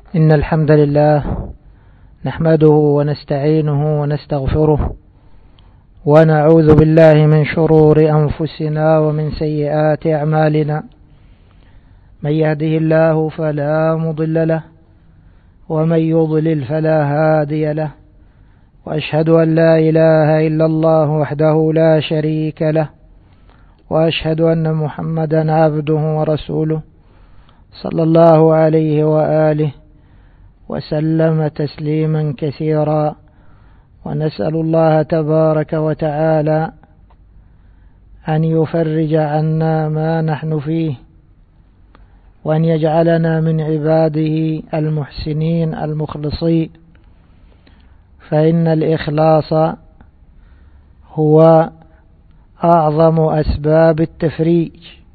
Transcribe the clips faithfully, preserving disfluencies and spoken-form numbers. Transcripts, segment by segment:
إن الحمد لله نحمده ونستعينه ونستغفره ونعوذ بالله من شرور أنفسنا ومن سيئات أعمالنا. من يهده الله فلا مضل له ومن يضلل فلا هادي له، وأشهد أن لا إله إلا الله وحده لا شريك له، وأشهد أن محمدا عبده ورسوله صلى الله عليه وآله وسلم تسليما كثيرا. ونسأل الله تبارك وتعالى أن يفرج عنا ما نحن فيه، وأن يجعلنا من عباده المحسنين المخلصين، فإن الإخلاص هو أعظم أسباب التفريج،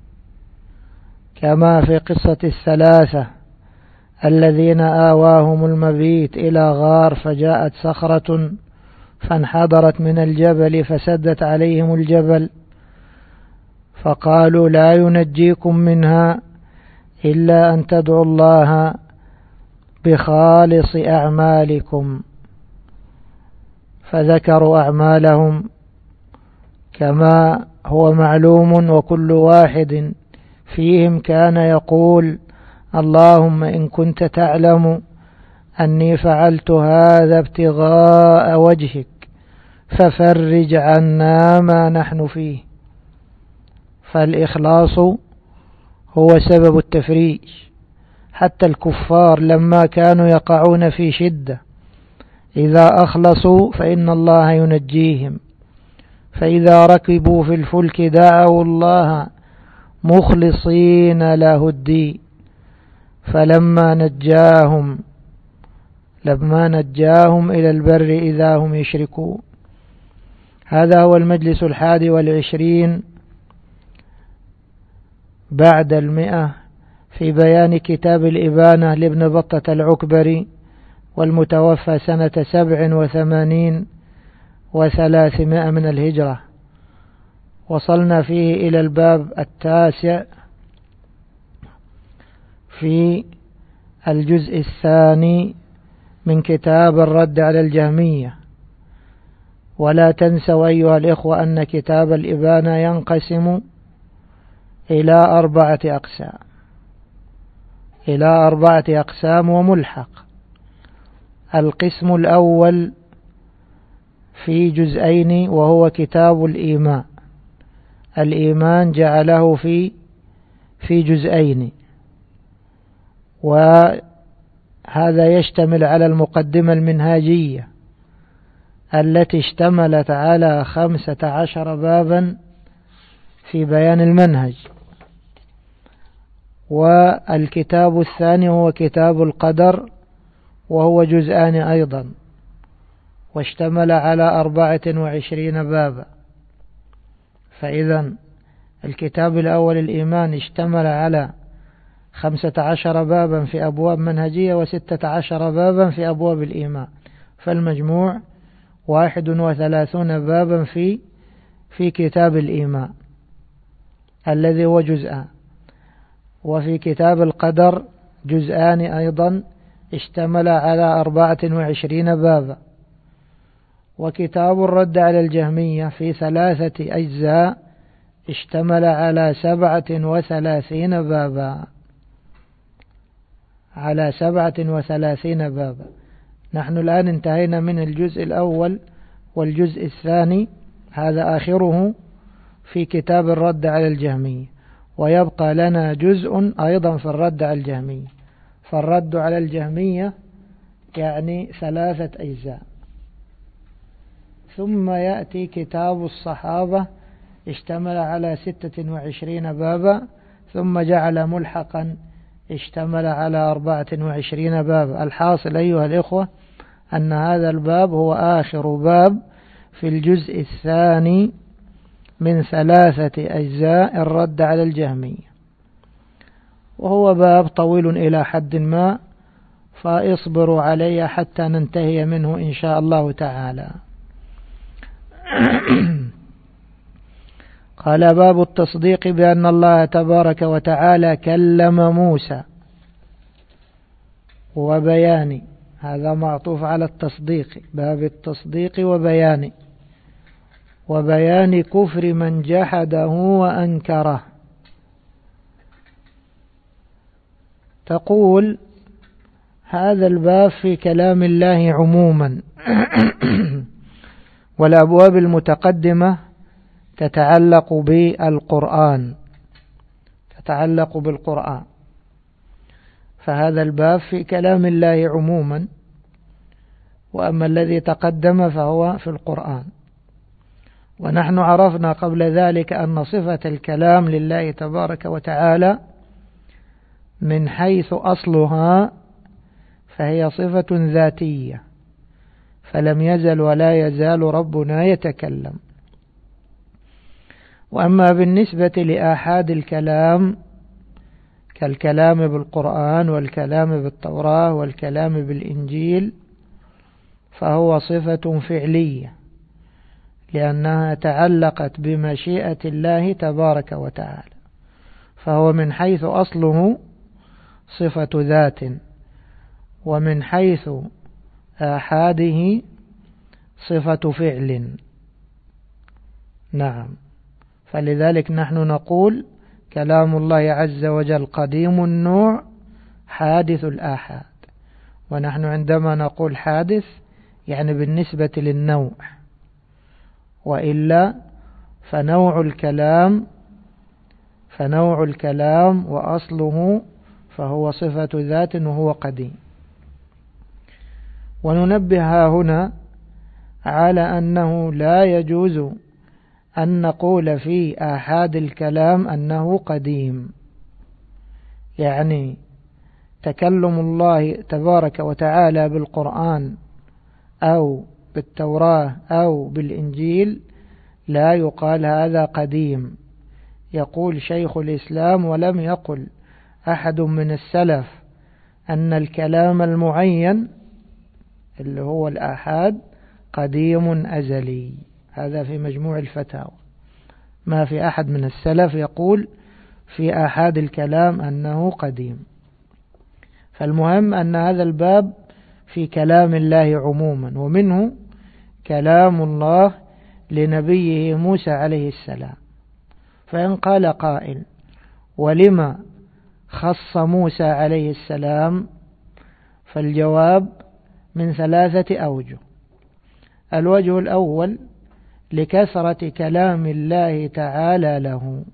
كما في قصة الثلاثة الذين آواهم المبيت إلى غار فجاءت صخرة فانحدرت من الجبل فسدت عليهم الجبل، فقالوا لا ينجيكم منها إلا أن تدعوا الله بخالص أعمالكم، فذكروا أعمالهم كما هو معلوم، وكل واحد فيهم كان يقول: اللهم إن كنت تعلم أني فعلت هذا ابتغاء وجهك ففرج عنا ما نحن فيه. فالإخلاص هو سبب التفريج. حتى الكفار لما كانوا يقعون في شدة إذا أخلصوا فإن الله ينجيهم، فإذا ركبوا في الفلك دعوا الله مخلصين له الدين، فلما نجاهم لما نجاهم إلى البر إذا هم يشركون. هذا هو المجلس الحادي والعشرين بعد المئة في بيان كتاب الإبانة لابن بطة العكبري، والمتوفى سنة سبع وثمانين وثلاثمائة من الهجرة. وصلنا فيه إلى الباب التاسع في الجزء الثاني من كتاب الرد على الجهمية. ولا تنسوا أيها الإخوة أن كتاب الإبانة ينقسم إلى أربعة أقسام إلى أربعة أقسام وملحق. القسم الأول في جزئين وهو كتاب الإيمان. الإيمان جعله في في جزئين، وهذا يشتمل على المقدمة المنهاجية التي اشتملت على خمسة عشر بابا في بيان المنهج. والكتاب الثاني هو كتاب القدر، وهو جزءان أيضا، واشتمل على أربعة وعشرين بابا. فإذا الكتاب الأول الإيمان اشتمل على خمسة عشر بابا في أبواب منهجية وستة عشر بابا في أبواب الإيمان، فالمجموع واحد وثلاثون بابا في في كتاب الإيمان الذي هو جزءان. وفي كتاب القدر جزءان أيضا اشتمل على أربعة وعشرين بابا. وكتاب الرد على الجهمية في ثلاثة أجزاء اشتمل على سبعة وثلاثين بابا على سبعة وثلاثين بابا. نحن الآن انتهينا من الجزء الأول، والجزء الثاني هذا آخره في كتاب الرد على الجهمية، ويبقى لنا جزء أيضا في الرد على الجهمية. فالرد على الجهمية يعني ثلاثة أجزاء. ثم يأتي كتاب الصحابة اشتمل على ستة وعشرين بابا، ثم جعل ملحقا اشتمل على أربعة وعشرين بابا. الحاصل أيها الإخوة أن هذا الباب هو آخر باب في الجزء الثاني من ثلاثة أجزاء الرد على الجهمية، وهو باب طويل إلى حد ما، فاصبروا علي حتى ننتهي منه إن شاء الله تعالى. قال: باب التصديق بأن الله تبارك وتعالى كلم موسى. وبيان، هذا معطوف على التصديق، باب التصديق وبيان، وبيان كفر من جحده وأنكره. تقول هذا الباب في كلام الله عموما والأبواب المتقدمة تتعلق بالقرآن تتعلق بالقرآن فهذا الباب في كلام الله عموما، وأما الذي تقدم فهو في القرآن. ونحن عرفنا قبل ذلك أن صفة الكلام لله تبارك وتعالى من حيث أصلها فهي صفة ذاتية، فلم يزل ولا يزال ربنا يتكلم. وأما بالنسبة لآحاد الكلام كالكلام بالقرآن والكلام بالتوراة والكلام بالإنجيل فهو صفة فعلية، لأنها تعلقت بمشيئة الله تبارك وتعالى، فهو من حيث أصله صفة ذات، ومن حيث آحاده صفة فعل. نعم، فلذلك نحن نقول كلام الله عز وجل قديم النوع حادث الآحاد، ونحن عندما نقول حادث يعني بالنسبة للنوع، وإلا فنوع الكلام فنوع الكلام وأصله فهو صفة ذات وهو قديم. وننبه هنا على أنه لا يجوز أن نقول في آحاد الكلام أنه قديم، يعني تكلم الله تبارك وتعالى بالقرآن أو بالتوراة أو بالإنجيل لا يقال هذا قديم. يقول شيخ الإسلام ولم يقل أحد من السلف أن الكلام المعين اللي هو الآحاد قديم أزلي، هذا في مجموع الفتاوى. ما في أحد من السلف يقول في آحاد الكلام أنه قديم. فالمهم أن هذا الباب في كلام الله عموما، ومنه كلام الله لنبيه موسى عليه السلام. فإن قال قائل ولما خص موسى عليه السلام، فالجواب من ثلاثة أوجه. الوجه الأول لكثرة كلام الله تعالى له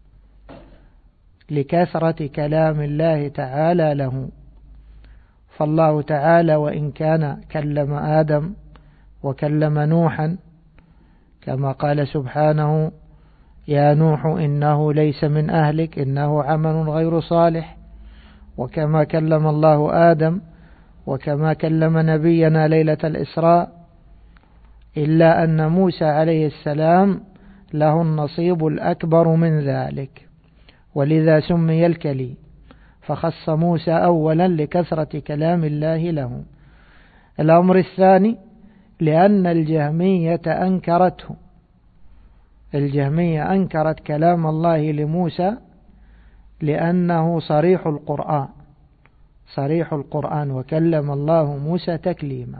لكثرة كلام الله تعالى له فالله تعالى وإن كان كلم آدم وكلم نوحا كما قال سبحانه يا نوح إنه ليس من أهلك إنه عمل غير صالح، وكما كلم الله آدم وكما كلم نبينا ليلة الإسراء، إلا أن موسى عليه السلام له النصيب الأكبر من ذلك، ولذا سمي الكليم، فخص موسى أولا لكثرة كلام الله له. الأمر الثاني لأن الجهمية أنكرته الجهمية أنكرت كلام الله لموسى لأنه صريح القرآن صريح القرآن وكلم الله موسى تكليما.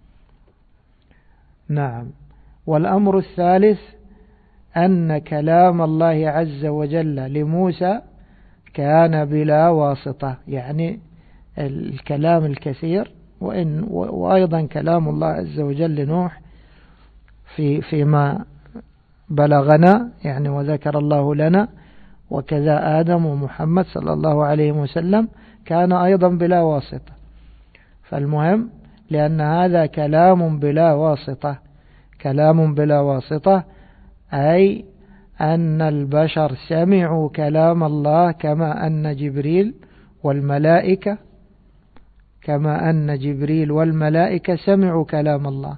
نعم. والأمر الثالث أن كلام الله عز وجل لموسى كان بلا واسطة، يعني الكلام الكثير، وإن وأيضا كلام الله عز وجل لنوح في فيما بلغنا، يعني وذكر الله لنا، وكذا آدم ومحمد صلى الله عليه وسلم كان أيضا بلا واسطة. فالمهم لأن هذا كلام بلا واسطة كلام بلا واسطة أي أن البشر سمعوا كلام الله كما أن جبريل والملائكة كما أن جبريل والملائكة سمعوا كلام الله.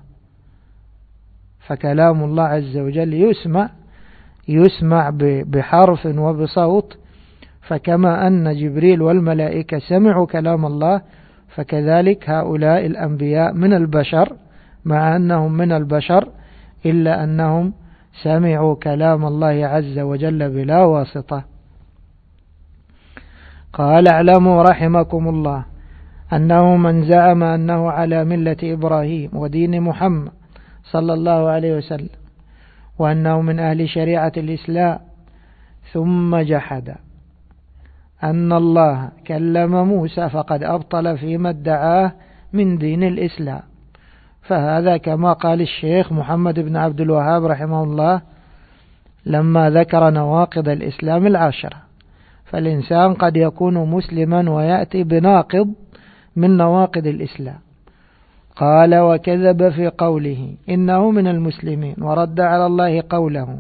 فكلام الله عز وجل يسمع يسمع بحرف وبصوت، فكما أن جبريل والملائكة سمعوا كلام الله فكذلك هؤلاء الأنبياء من البشر، مع أنهم من البشر إلا أنهم سمعوا كلام الله عز وجل بلا واسطة. قال اعلموا رحمكم الله أنه من زعم أنه على ملة إبراهيم ودين محمد صلى الله عليه وسلم وأنه من أهل شريعة الإسلام ثم جحد أن الله كلم موسى فقد أبطل فيما ادعاه من دين الإسلام. فهذا كما قال الشيخ محمد بن عبد الوهاب رحمه الله لما ذكر نواقض الإسلام العشرة، فالإنسان قد يكون مسلما ويأتي بناقض من نواقض الإسلام. قال وكذب في قوله إنه من المسلمين ورد على الله قوله،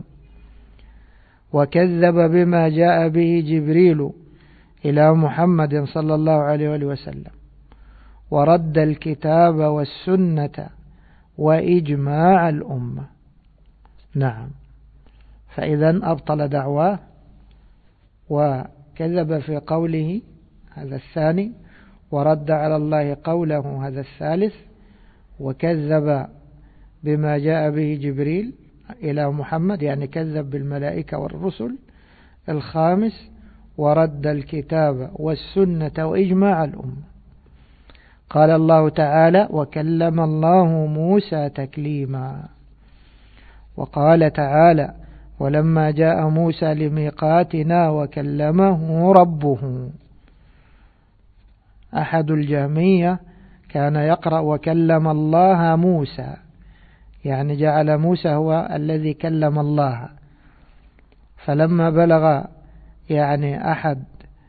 وكذب بما جاء به جبريل إلى محمد صلى الله عليه وسلم، ورد الكتاب والسنة وإجماع الأمة. نعم، فإذا أبطل دعواه وكذب في قوله، هذا الثاني، ورد على الله قوله، هذا الثالث، وكذب بما جاء به جبريل إلى محمد يعني كذب بالملائكة والرسل، الخامس ورد الكتاب والسنة وإجماع الأمة. قال الله تعالى وكلم الله موسى تكليما، وقال تعالى ولما جاء موسى لميقاتنا وكلمه ربه. أحد الجهمية كان يقرأ وكلم الله موسى، يعني جعل موسى هو الذي كلم الله. فلما بلغ يعني أحد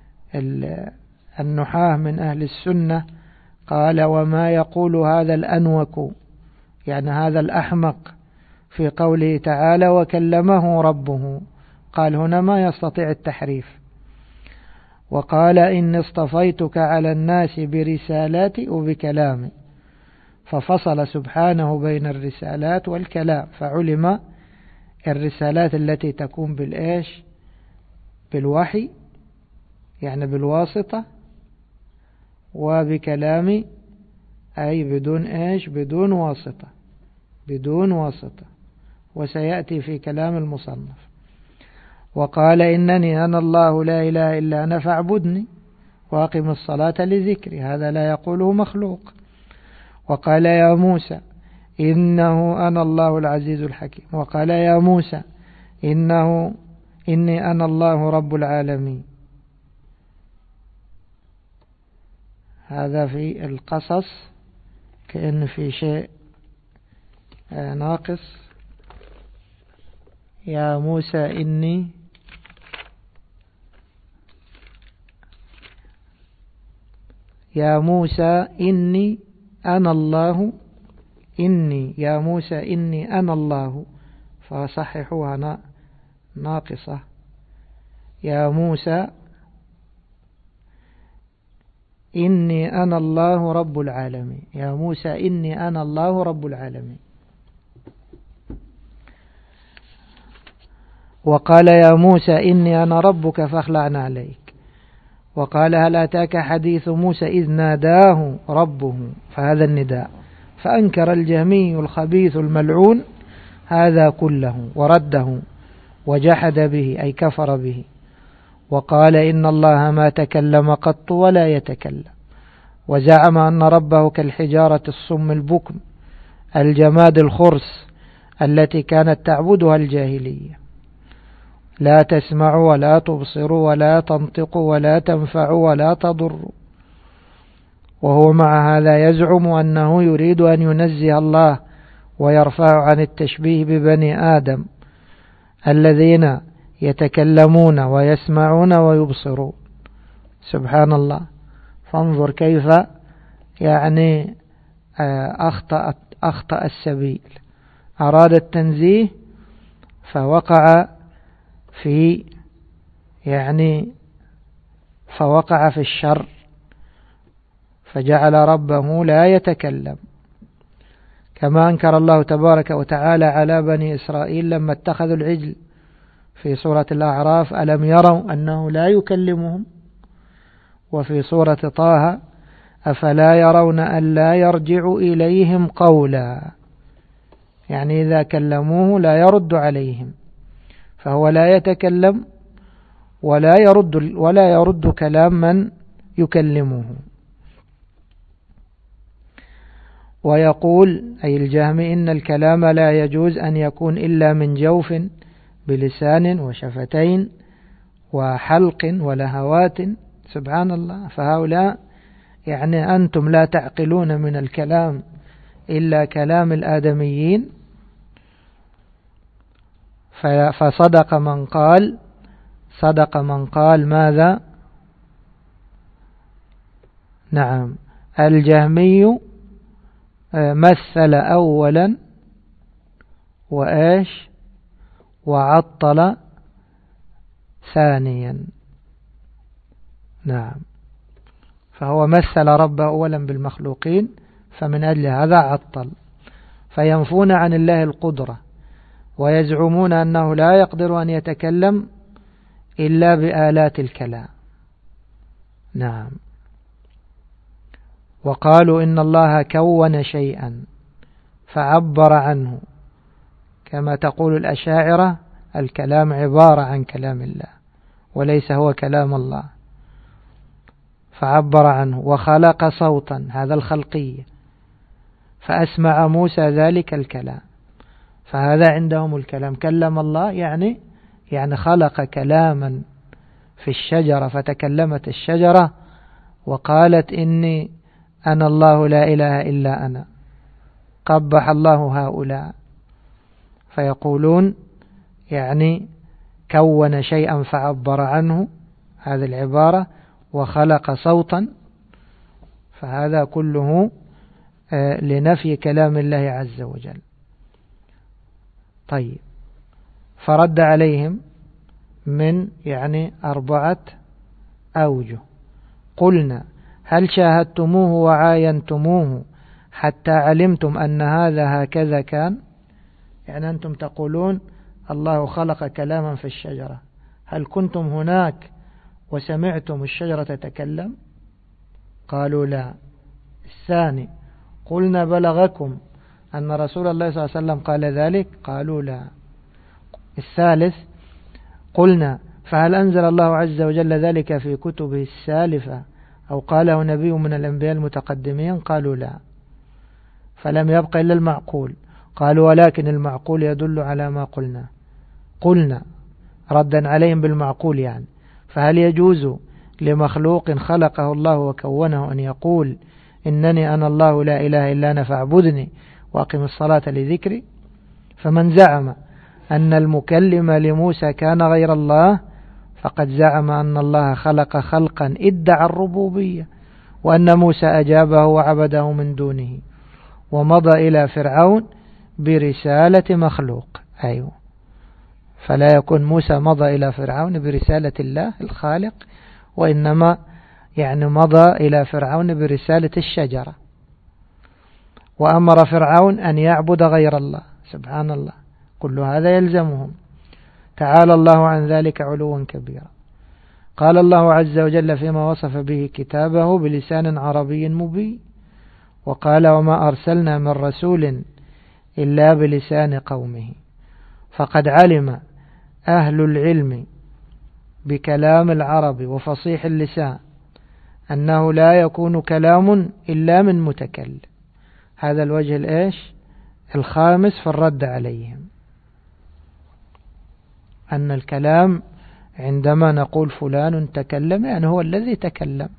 النحاة من أهل السنة قال وما يقول هذا الأنوك، يعني هذا الأحمق، في قوله تعالى وكلمه ربه، قال هنا ما يستطيع التحريف. وقال إني اصطفيتك على الناس برسالاتي وبكلامي، ففصل سبحانه بين الرسالات والكلام، فعلم الرسالات التي تكون بالإيش، بالوحي يعني بالواسطة، وبكلامي أي بدون إيش، بدون واسطة، بدون واسطة، وسيأتي في كلام المصنف. وقال إنني أنا الله لا إله إلا أنا فاعبدني وأقم الصلاة لذكري، هذا لا يقوله مخلوق. وقال يا موسى إنه أنا الله العزيز الحكيم. وقال يا موسى إنه إني أنا الله رب العالمين. هذا في القصص كأن في شيء ناقص. يا موسى إني يا موسى إني أنا الله إني يا موسى إني أنا الله، فصححوها ناقصة. يا موسى إني أنا الله رب العالمين. يا موسى إني أنا الله رب العالمين. وقال يا موسى إني أنا ربك فاخلعنا عليك. وقال هل أتاك حديث موسى إذ ناداه ربه، فهذا النداء. فأنكر الجهمي الخبيث الملعون هذا كله ورده وجحد به أي كفر به، وقال إن الله ما تكلم قط ولا يتكلم، وزعم أن ربه كالحجارة الصم البكم الجماد الخرس التي كانت تعبدها الجاهلية، لا تسمع ولا تبصر ولا تنطق ولا تنفع ولا تضر. وهو مع هذا يزعم أنه يريد أن ينزه الله ويرفع عن التشبيه ببني آدم الذين يتكلمون ويسمعون ويبصرون. سبحان الله، فانظر كيف يعني أخطأ, أخطأ السبيل، أراد التنزيه فوقع في يعني فوقع في الشر، فجعل ربه لا يتكلم، كما أنكر الله تبارك وتعالى على بني إسرائيل لما اتخذوا العجل في سورة الأعراف ألم يروا أنه لا يكلمهم، وفي سورة طه أفلا يرون أن لا يرجع إليهم قولا، يعني إذا كلموه لا يرد عليهم، فهو لا يتكلم ولا يرد ولا يرد كلام من يكلمه. ويقول أي الجهمي إن الكلام لا يجوز أن يكون إلا من جوف بلسان وشفتين وحلق ولهوات. سبحان الله. فهؤلاء يعني أنتم لا تعقلون من الكلام إلا كلام الآدميين. فصدق من قال صدق من قال ماذا؟ نعم، الجهمي مثل أولا وإيش وعطل ثانيا. نعم، فهو مثل ربه أولا بالمخلوقين، فمن أجل هذا عطل، فينفون عن الله القدرة ويزعمون أنه لا يقدر أن يتكلم إلا بآلات الكلام. نعم، وقالوا إن الله كون شيئا فعبر عنه، كما تقول الأشاعرة الكلام عبارة عن كلام الله وليس هو كلام الله، فعبر عنه. وخلق صوتا، هذا الخلقية، فأسمع موسى ذلك الكلام، فهذا عندهم الكلام. كلم الله يعني يعني خلق كلاما في الشجرة فتكلمت الشجرة وقالت إني أنا الله لا إله إلا أنا. قبح الله هؤلاء. فيقولون يعني كون شيئا فعبر عنه، هذه العبارة، وخلق صوتا، فهذا كله لنفي كلام الله عز وجل. طيب، فرد عليهم من يعني أربعة أوجه. قلنا هل شاهدتموه وعاينتموه حتى علمتم أن هذا هكذا كان؟ يعني أنتم تقولون الله خلق كلاما في الشجرة، هل كنتم هناك وسمعتم الشجرة تتكلم؟ قالوا لا. الثاني قلنا بلغكم أن رسول الله صلى الله عليه وسلم قال ذلك؟ قالوا لا. الثالث قلنا فهل أنزل الله عز وجل ذلك في كتبه السالفة أو قاله نبي من الأنبياء المتقدمين؟ قالوا لا. فلم يبق إلا المعقول. قالوا ولكن المعقول يدل على ما قلنا. قلنا ردا عليهم بالمعقول يعني، فهل يجوز لمخلوق خلقه الله وكونه أن يقول إنني أنا الله لا إله إلا أنا فاعبدني وأقم الصلاة لذكري؟ فمن زعم أن المكلم لموسى كان غير الله فقد زعم أن الله خلق خلقا ادعى الربوبية، وأن موسى أجابه وعبده من دونه، ومضى إلى فرعون برسالة مخلوق. أيوه، فلا يكون موسى مضى إلى فرعون برسالة الله الخالق، وإنما يعني مضى إلى فرعون برسالة الشجرة، وأمر فرعون أن يعبد غير الله. سبحان الله، كل هذا يلزمهم. تعالى الله عن ذلك علوا كبيرا. قال الله عز وجل فيما وصف به كتابه بلسان عربي مبين، وقال وما أرسلنا من رسول إلا بلسان قومه. فقد علم أهل العلم بكلام العرب وفصيح اللسان أنه لا يكون كلام إلا من متكلم. هذا الوجه الإيش الخامس في الرد عليهم، أن الكلام عندما نقول فلان تكلم يعني هو الذي تكلم.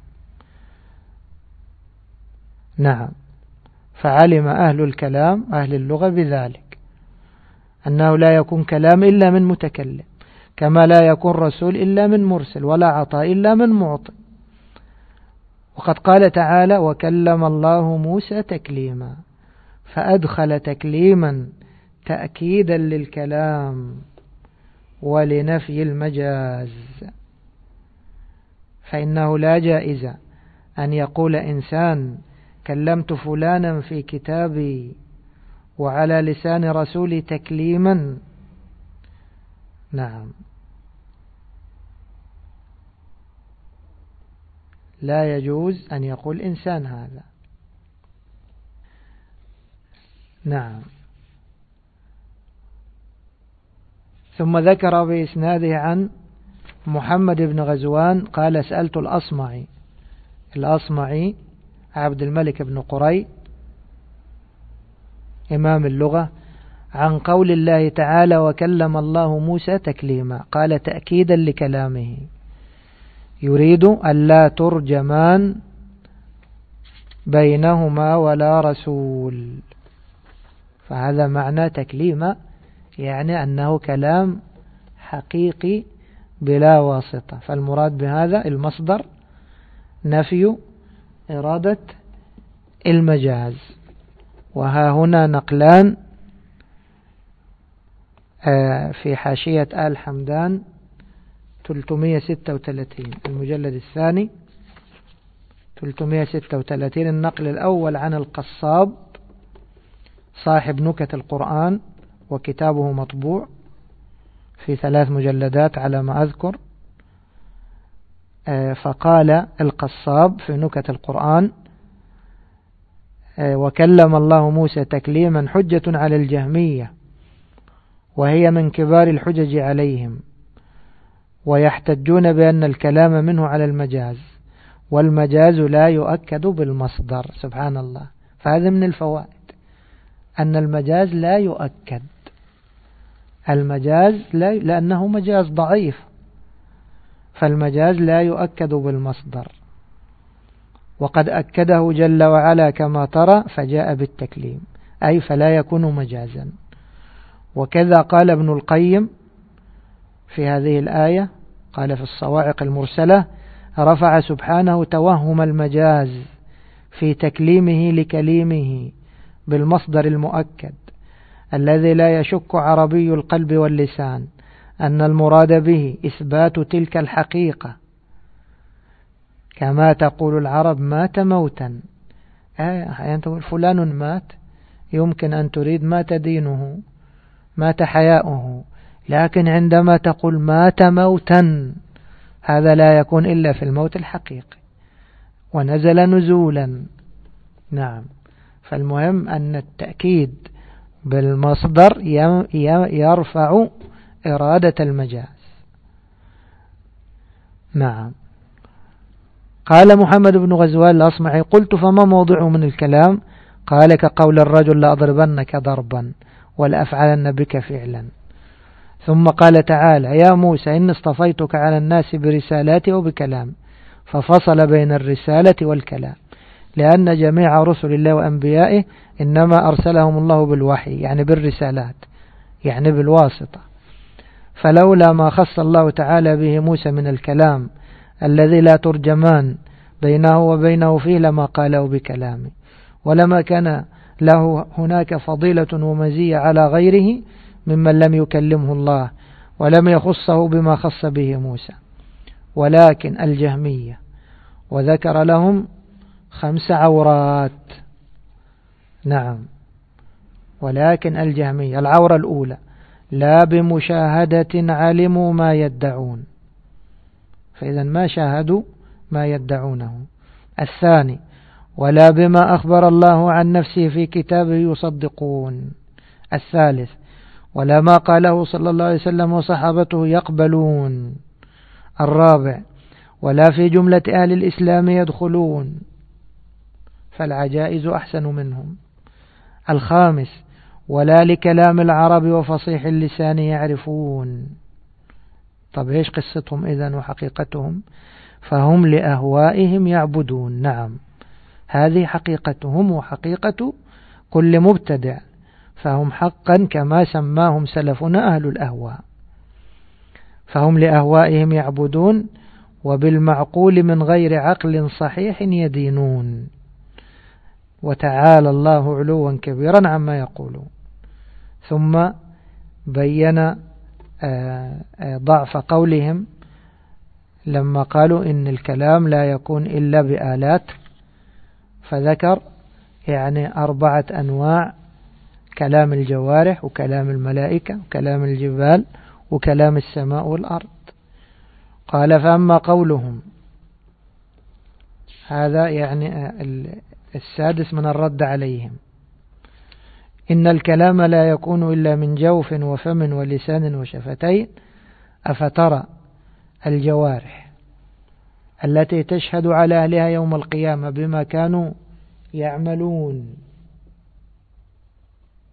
نعم، فعلم أهل الكلام أهل اللغة بذلك، أنه لا يكون كلام إلا من متكلم، كما لا يكون رسول إلا من مرسل، ولا عطاء إلا من معطي. وقد قال تعالى وكلم الله موسى تكليما، فأدخل تكليما تأكيدا للكلام ولنفي المجاز. فإنه لا جائزة أن يقول إنسان كلمت فلانا في كتابي وعلى لسان رسولي تكليما. نعم، لا يجوز أن يقول إنسان هذا. نعم. ثم ذكر بإسناده عن محمد بن غزوان قال سألت الأصمعي الأصمعي عبد الملك بن قري إمام اللغة عن قول الله تعالى وكلم الله موسى تكليما، قال تأكيدا لكلامه، يريد ألا ترجمان بينهما ولا رسول، فهذا معنى تكليما، يعني أنه كلام حقيقي بلا واسطة. فالمراد بهذا المصدر نفي إرادة المجاز. وها هنا نقلان في حاشية آل حمدان ثلاثمئة وستة وثلاثين المجلد الثاني ثلاثمئة وستة وثلاثين، النقل الأول عن القصاب صاحب نكت القرآن وكتابه مطبوع في ثلاث مجلدات على ما أذكر. فقال القصاب في نكت القرآن وكلم الله موسى تكليما حجة على الجهمية، وهي من كبار الحجج عليهم، ويحتجون بأن الكلام منه على المجاز، والمجاز لا يؤكد بالمصدر. سبحان الله. فهذا من الفوائد أن المجاز لا يؤكد، المجاز لا لأنه مجاز ضعيف، فالمجاز لا يؤكد بالمصدر، وقد أكده جل وعلا كما ترى فجاء بالتكليم، أي فلا يكون مجازا. وكذا قال ابن القيم في هذه الآية، قال في الصواعق المرسلة رفع سبحانه توهم المجاز في تكليمه لكليمه بالمصدر المؤكد الذي لا يشك عربي القلب واللسان أن المراد به إثبات تلك الحقيقة، كما تقول العرب مات موتا. أحيانا تقول فلان مات، يمكن أن تريد مات دينه، مات حياؤه، لكن عندما تقول مات موتا هذا لا يكون إلا في الموت الحقيقي، ونزل نزولا. نعم. فالمهم أن التأكيد بالمصدر يرفع إرادة المجاز. نعم. قال محمد بن غزوان الأصمعي قلت فما موضوع من الكلام؟ قال كقول الرجل لأضربنك ضربا ولأفعلن بك فعلا. ثم قال تعالى يا موسى إن اصطفيتك على الناس برسالاتي وبكلام، ففصل بين الرسالة والكلام، لأن جميع رسل الله وأنبيائه إنما أرسلهم الله بالوحي، يعني بالرسالات، يعني بالواسطة. فلولا ما خص الله تعالى به موسى من الكلام الذي لا ترجمان بينه وبينه فيه لما قاله بكلامه، ولما كان له هناك فضيلة ومزية على غيره ممن لم يكلمه الله ولم يخصه بما خص به موسى. ولكن الجهمية وذكر لهم خمس عورات. نعم. ولكن الجهمية العورة الأولى لا بمشاهدة علموا ما يدعون، فإذا ما شاهدوا ما يدعونه. الثاني ولا بما أخبر الله عن نفسه في كتابه يصدقون. الثالث ولا ما قاله صلى الله عليه وسلم وصحابته يقبلون. الرابع ولا في جملة أهل الإسلام يدخلون، فالعجائز أحسن منهم. الخامس ولا لكلام العرب وفصيح اللسان يعرفون. طب إيش قصتهم إذن وحقيقتهم؟ فهم لأهوائهم يعبدون. نعم، هذه حقيقتهم وحقيقة كل مبتدع، فهم حقا كما سماهم سلفنا أهل الأهواء، فهم لأهوائهم يعبدون وبالمعقول من غير عقل صحيح يدينون. وتعالى الله علوا كبيرا عما يقولون. ثم بين ضعف قولهم لما قالوا إن الكلام لا يكون إلا بآلات، فذكر يعني أربعة أنواع: كلام الجوارح، وكلام الملائكة، وكلام الجبال، وكلام السماء والأرض. قال فأما قولهم، هذا يعني السادس من الرد عليهم، إن الكلام لا يكون إلا من جوف وفم ولسان وشفتين، أفترى الجوارح التي تشهد على أهلها يوم القيامة بما كانوا يعملون،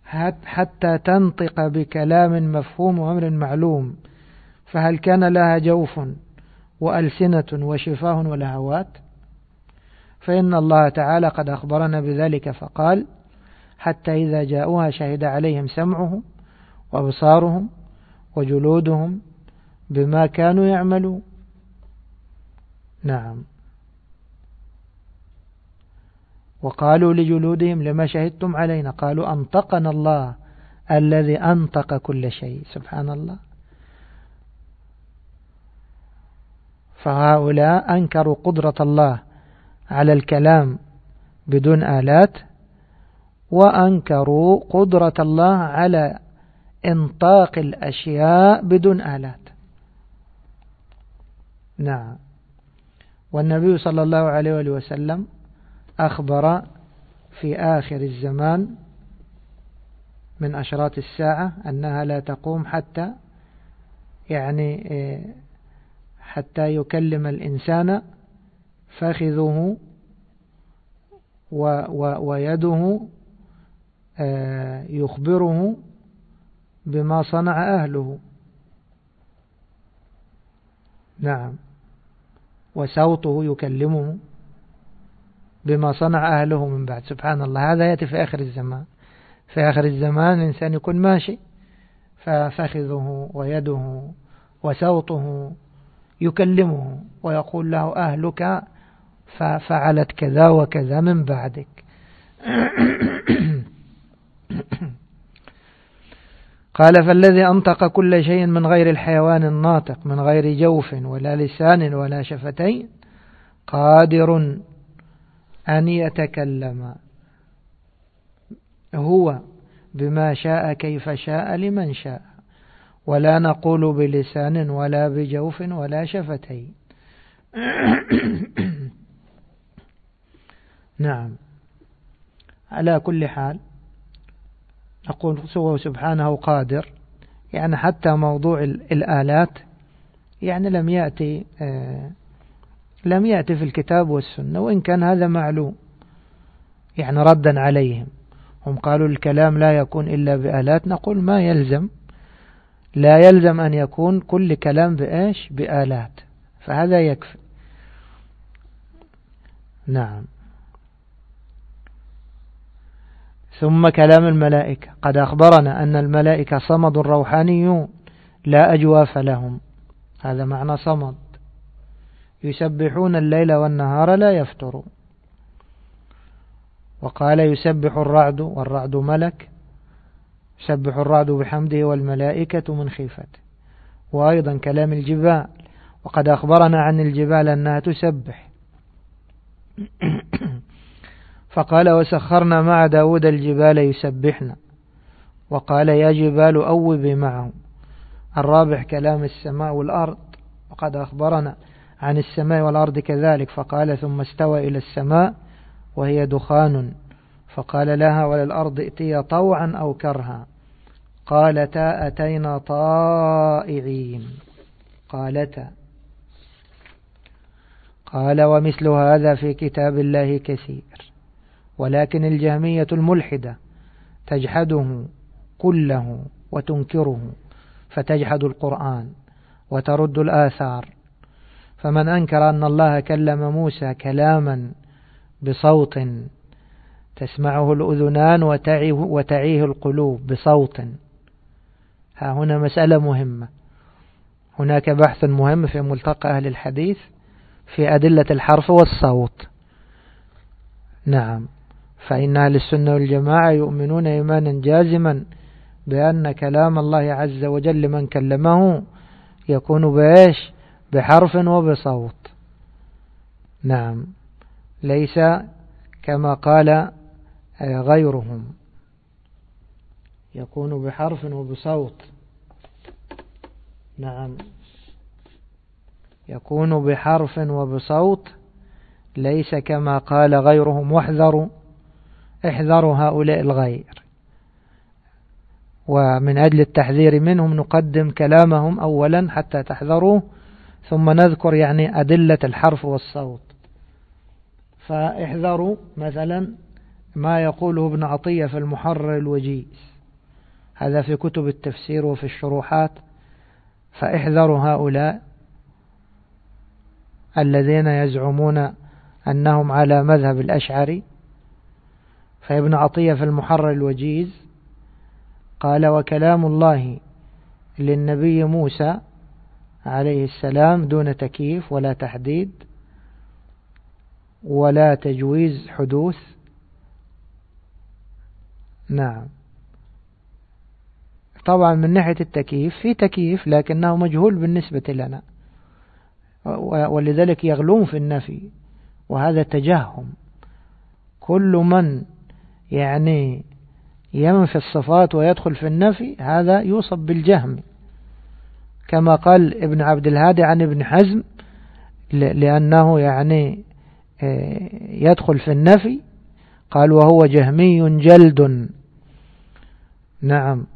حتى تنطق بكلام مفهوم وأمر معلوم، فهل كان لها جوف وألسنة وشفاه ولهوات؟ فإن الله تعالى قد أخبرنا بذلك فقال: حتى إذا جاءوها شهد عليهم سمعهم وأبصارهم وجلودهم بما كانوا يعملون. نعم. وقالوا لجلودهم: لما شهدتم علينا؟ قالوا: أنطقنا الله الذي أنطق كل شيء. سبحان الله. فهؤلاء أنكروا قدرة الله على الكلام بدون آلات، وأنكروا قدرة الله على إنطاق الأشياء بدون آلات. نعم. والنبي صلى الله عليه وسلم أخبر في آخر الزمان من أشراط الساعة أنها لا تقوم حتى يعني حتى يكلم الإنسان فخذه ويده يخبره بما صنع أهله. نعم. وصوته يكلمه بما صنع أهله من بعد. سبحان الله. هذا يأتي في آخر الزمان. في آخر الزمان الإنسان يكون ماشي ففخذه ويده وصوته يكلمه ويقول له: أهلك ففعلت كذا وكذا من بعدك. قال: فالذي أنطق كل شيء من غير الحيوان الناطق، من غير جوف ولا لسان ولا شفتين، قادر أن يتكلم هو بما شاء كيف شاء لمن شاء، ولا نقول بلسان ولا بجوف ولا شفتين. نعم. على كل حال نقول سوى سبحانه قادر، يعني حتى موضوع الآلات يعني لم يأتي آه لم يأتي في الكتاب والسنة، وإن كان هذا معلوم يعني ردا عليهم. هم قالوا الكلام لا يكون إلا بآلات، نقول ما يلزم، لا يلزم أن يكون كل كلام بإيش؟ بآلات، فهذا يكفي. نعم. ثم كلام الملائكة، قد أخبرنا أن الملائكة صمد روحانيون لا أجواف لهم، هذا معنى صمد، يسبحون الليل والنهار لا يفترون. وقال: يسبح الرعد، والرعد ملك، يسبح الرعد بحمده والملائكة من خيفته. وأيضا كلام الجبال، وقد أخبرنا عن الجبال أنها تسبح. فقال: وسخرنا مع داود الجبال يسبحنا. وقال: يا جبال أوبي معه. الرابع كلام السماء والأرض، وقد أخبرنا عن السماء والأرض كذلك. فقال: ثم استوى إلى السماء وهي دخان، فقال لها وللأرض ائتيا طوعا أو كرها، قالتا أتينا طائعين. قالتا. قال: ومثل هذا في كتاب الله كثير، ولكن الجهمية الملحدة تجحده كله وتنكره، فتجحد القرآن وترد الآثار. فمن أنكر أن الله كلم موسى كلاما بصوت تسمعه الأذنان وتعيه القلوب بصوت، ها هنا مسألة مهمة. هناك بحث مهم في ملتقى أهل الحديث في أدلة الحرف والصوت. نعم. فإن أهل السنة والجماعة يؤمنون إيمانا جازما بأن كلام الله عز وجل من كلمه يكون بإيش؟ بحرف وبصوت. نعم. ليس كما قال غيرهم، يكون بحرف وبصوت. نعم. يكون بحرف وبصوت، ليس كما قال غيرهم. واحذروا احذروا هؤلاء الغير، ومن أجل التحذير منهم نقدم كلامهم أولا حتى تحذروا، ثم نذكر يعني أدلة الحرف والصوت. فاحذروا مثلا ما يقوله ابن عطية في المحرر الوجيز، هذا في كتب التفسير وفي الشروحات. فاحذروا هؤلاء الذين يزعمون أنهم على مذهب الأشعري. فابن عطية في المحرر الوجيز قال: وكلام الله للنبي موسى عليه السلام دون تكييف ولا تحديد ولا تجويز حدوث. نعم، طبعا من ناحية التكييف في تكييف لكنه مجهول بالنسبة لنا، ولذلك يغلون في النفي، وهذا تجهم. كل من يعني ينفي الصفات ويدخل في النفي هذا يوصف بالجهم، كما قال ابن عبد الهادي عن ابن حزم لأنه يعني يدخل في النفي، قال: وهو جهمي جلد. نعم،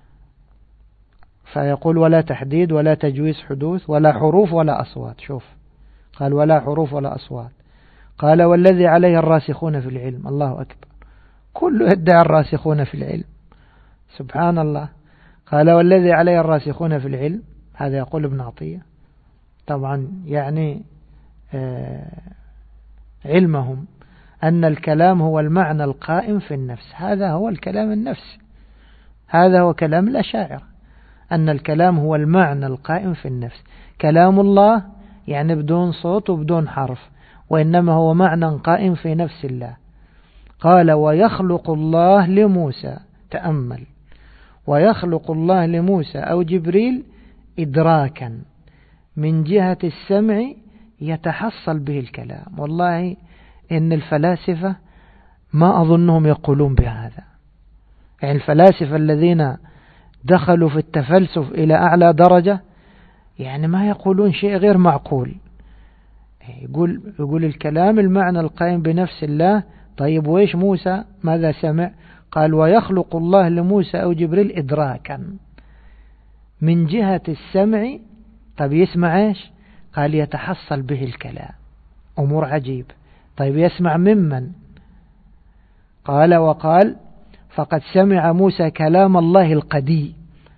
فيقول: ولا تحديد ولا تجويز حدوث ولا حروف ولا أصوات. شوف، قال: ولا حروف ولا أصوات. قال: والذي عليه الراسخون في العلم. الله أكبر، كل يدعي الراسخون في العلم، سبحان الله. قال: والذي عليه الراسخون في العلم، هذا يقول ابن عطية طبعا يعني آه علمهم أن الكلام هو المعنى القائم في النفس. هذا هو الكلام النفسي، هذا هو كلام الأشاعرة، أن الكلام هو المعنى القائم في النفس. كلام الله يعني بدون صوت وبدون حرف، وإنما هو معنى قائم في نفس الله. قال: ويخلق الله لموسى، تأمل، ويخلق الله لموسى أو جبريل إدراكا من جهة السمع يتحصل به الكلام. والله إن الفلاسفة ما أظنهم يقولون بهذا، يعني الفلاسفة الذين دخلوا في التفلسف إلى أعلى درجة يعني ما يقولون شيء غير معقول. يقول, يقول الكلام المعنى القائم بنفس الله. طيب وإيش موسى ماذا سمع؟ قال: ويخلق الله لموسى أو جبريل إدراكا من جهة السمع. طيب يسمع إيش؟ قال: يتحصل به الكلام. أمور عجيب. طيب يسمع ممن؟ قال: وقال: فقد سمع موسى كلام الله القديم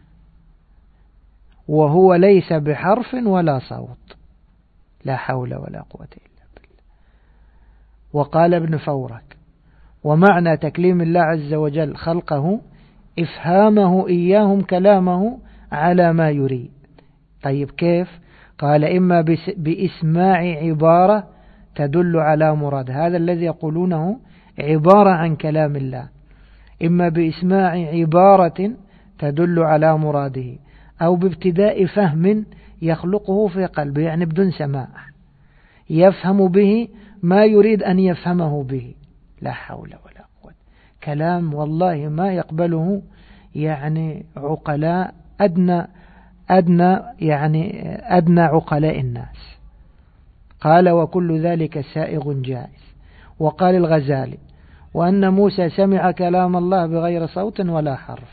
وهو ليس بحرف ولا صوت. لا حول ولا قوة إلا بالله. وقال ابن فورك: ومعنى تكليم الله عز وجل خلقه إفهامه إياهم كلامه على ما يريد. طيب كيف؟ قال: إما بإسماع عبارة تدل على مراد، هذا الذي يقولونه عبارة عن كلام الله، إما بإسماع عبارة تدل على مراده، أو بابتداء فهم يخلقه في قلبه، يعني بدون سماع يفهم به ما يريد أن يفهمه به. لا حول ولا قوة. كلام والله ما يقبله يعني عقلاء أدنى أدنى يعني أدنى عقلاء الناس. قال: وكل ذلك سائغ جائز. وقال الغزالي: وأن موسى سمع كلام الله بغير صوت ولا حرف.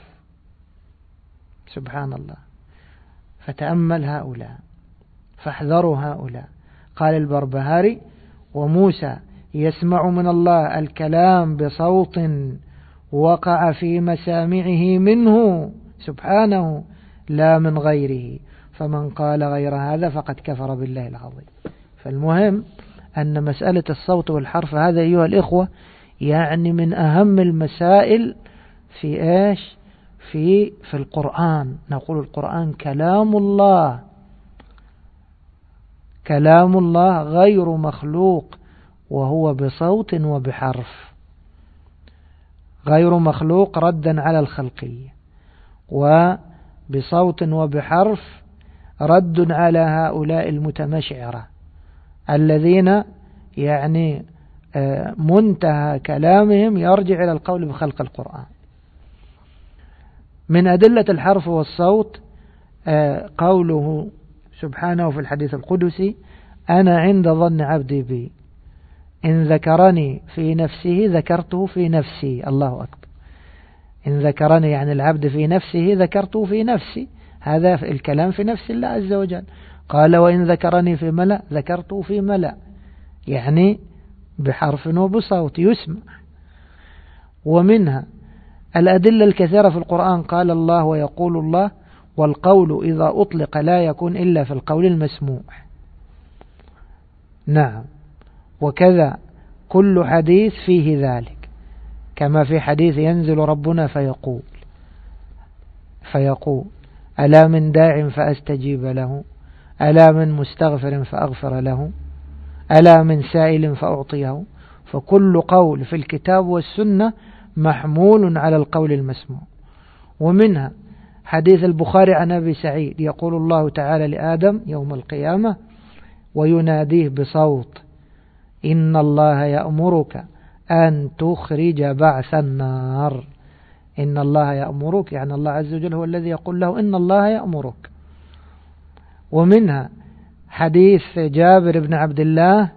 سبحان الله. فتأمل هؤلاء، فاحذروا هؤلاء. قال البربهاري: وموسى يسمع من الله الكلام بصوت وقع في مسامعه منه سبحانه لا من غيره، فمن قال غير هذا فقد كفر بالله العظيم. فالمهم أن مسألة الصوت والحرف هذا أيها الإخوة يعني من أهم المسائل في إيش؟ في في القرآن. نقول القرآن كلام الله، كلام الله غير مخلوق، وهو بصوت وبحرف، غير مخلوق ردا على الخلقية، وبصوت وبحرف رد على هؤلاء المتمشعرة الذين يعني منتهى كلامهم يرجع إلى القول بخلق القرآن. من أدلة الحرف والصوت قوله سبحانه في الحديث القدسي: أنا عند ظن عبدي بي، إن ذكرني في نفسه ذكرته في نفسي. الله أكبر. إن ذكرني يعني العبد في نفسه ذكرته في نفسي، هذا الكلام في نفس الله عز وجل. قال: وإن ذكرني في ملأ ذكرته في ملأ، يعني بحرف وبصوت يسمع. ومنها الأدلة الكثيرة في القرآن قال الله ويقول الله، والقول إذا أطلق لا يكون إلا في القول المسموع. نعم. وكذا كل حديث فيه ذلك، كما في حديث ينزل ربنا فيقول فيقول ألا من داع فأستجيب له، ألا من مستغفر فأغفر له، ألا من سائل فأعطيه. فكل قول في الكتاب والسنة محمول على القول المسموع. ومنها حديث البخاري عن أبي سعيد يقول الله تعالى لآدم يوم القيامة ويناديه بصوت: إن الله يأمرك أن تخرج بعث النار. إن الله يأمرك يعني الله عز وجل هو الذي يقول له إن الله يأمرك. ومنها حديث جابر بن عبد الله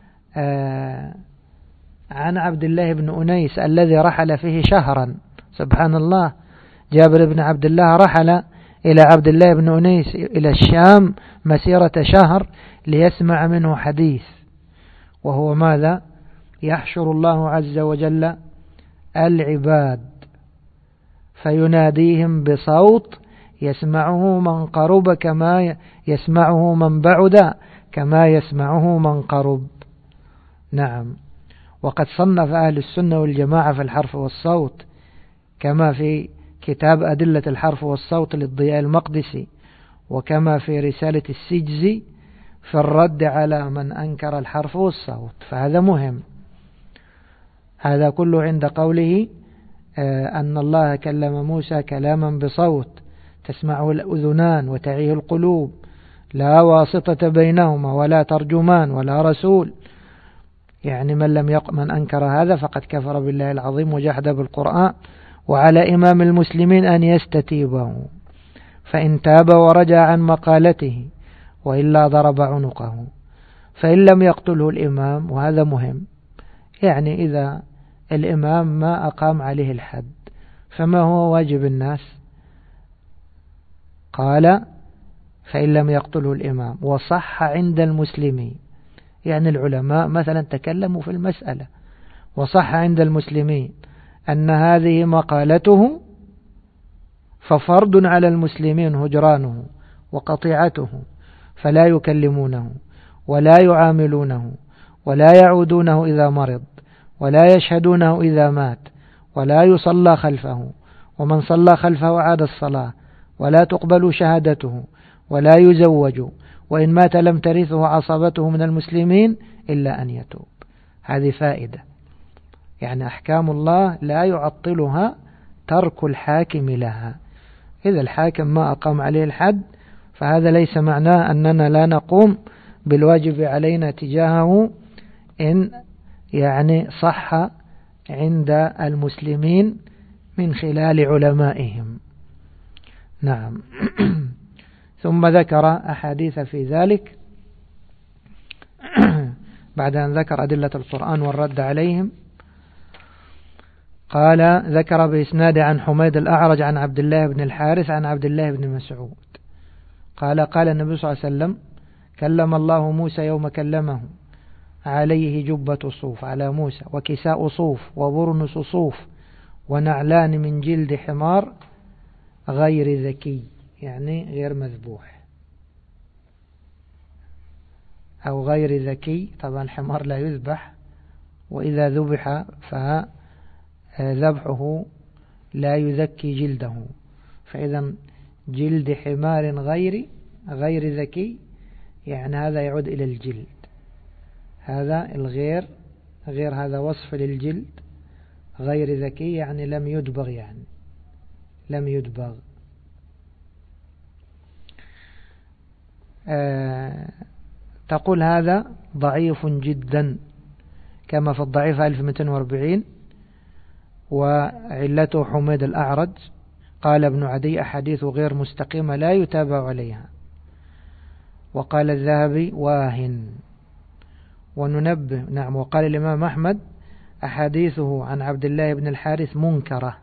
عن عبد الله بن أنيس الذي رحل فيه شهرا. سبحان الله، جابر بن عبد الله رحل إلى عبد الله بن أنيس إلى الشام مسيرة شهر ليسمع منه حديث، وهو ماذا؟ يحشر الله عز وجل العباد فيناديهم بصوت يسمعه من قرب كما يسمعه من بعد كما يسمعه من قرب. نعم. وقد صنف أهل السنة والجماعة في الحرف والصوت كما في كتاب أدلة الحرف والصوت للضياء المقدسي، وكما في رسالة السجزي في الرد على من أنكر الحرف والصوت. فهذا مهم. هذا كله عند قوله أن الله كلم موسى كلاما بصوت تسمعه الأذنان وتعيه القلوب، لا واسطة بينهما ولا ترجمان ولا رسول. يعني من لم يق من أنكر هذا فقد كفر بالله العظيم وجحد بالقرآن. وعلى إمام المسلمين أن يستتيبه، فإن تاب ورجع عن مقالته وإلا ضرب عنقه. فإن لم يقتله الإمام، وهذا مهم، يعني إذا الإمام ما أقام عليه الحد فما هو واجب الناس؟ قال فإن لم يقتله الإمام وصح عند المسلمين، يعني العلماء مثلا تكلموا في المسألة وصح عند المسلمين أن هذه مقالته، ففرض على المسلمين هجرانه وقطيعته، فلا يكلمونه ولا يعاملونه ولا يعودونه إذا مرض ولا يشهدونه إذا مات ولا يصلى خلفه، ومن صلى خلفه عاد الصلاة ولا تقبل شهادته ولا يزوج، وإن مات لم ترثه عصبته من المسلمين إلا أن يتوب. هذه فائدة، يعني أحكام الله لا يعطلها ترك الحاكم لها. إذا الحاكم ما أقام عليه الحد فهذا ليس معناه أننا لا نقوم بالواجب علينا تجاهه إن يعني صح عند المسلمين من خلال علمائهم. نعم. ثم ذكر أحاديث في ذلك بعد أن ذكر أدلة القرآن والرد عليهم. قال ذكر بإسناد عن حميد الأعرج عن عبد الله بن الحارث عن عبد الله بن مسعود قال قال النبي صلى الله عليه وسلم: كلم الله موسى يوم كلمه، عليه جبة صوف على موسى وكساء صوف وبرنس صوف ونعلان من جلد حمار غير ذكي، يعني غير مذبوح أو غير ذكي. طبعا الحمار لا يذبح، وإذا ذبح فذبحه لا يذكي جلده، فإذا جلد حمار غير غير ذكي يعني هذا يعود إلى الجلد. هذا الغير غير هذا وصف للجلد. غير ذكي يعني لم يدبغ، يعني لم يدبغ. آه تقول هذا ضعيف جدا كما في الضعيف ألف ومئتين وأربعين، وعلته حميد الأعرج. قال ابن عدي: أحاديث غير مستقيمة لا يتابع عليها. وقال الذهبي: واهن. وننبه نعم. وقال الإمام أحمد: أحاديثه عن عبد الله بن الحارث منكرة.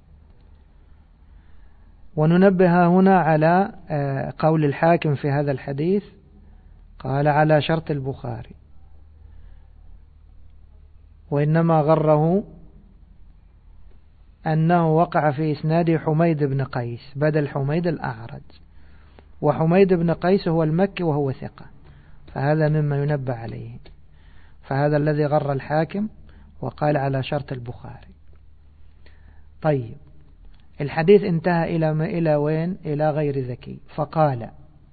وننبه هنا على قول الحاكم في هذا الحديث، قال: على شرط البخاري، وإنما غره أنه وقع في إسناد حميد بن قيس بدل حميد الأعرج، وحميد بن قيس هو المكي وهو ثقة، فهذا مما ينبه عليه، فهذا الذي غر الحاكم وقال على شرط البخاري. طيب الحديث انتهى إلى ما إلى وين؟ إلى غير ذكي، فقال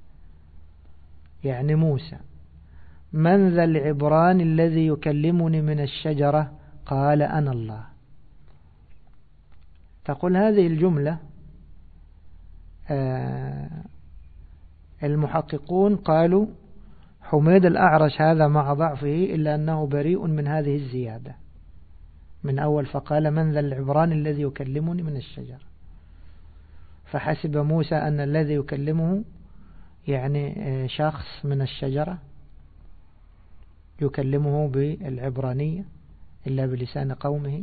يعني موسى: من ذا العبران الذي يكلمني من الشجرة؟ قال: أنا الله. تقول هذه الجملة آه المحققون قالوا حميد الأعرج هذا مع ضعفه إلا أنه بريء من هذه الزيادة من أول، فقال: من ذا العبران الذي يكلمني من الشجرة، فحسب موسى أن الذي يكلمه يعني شخص من الشجرة يكلمه بالعبرانية إلا بلسان قومه.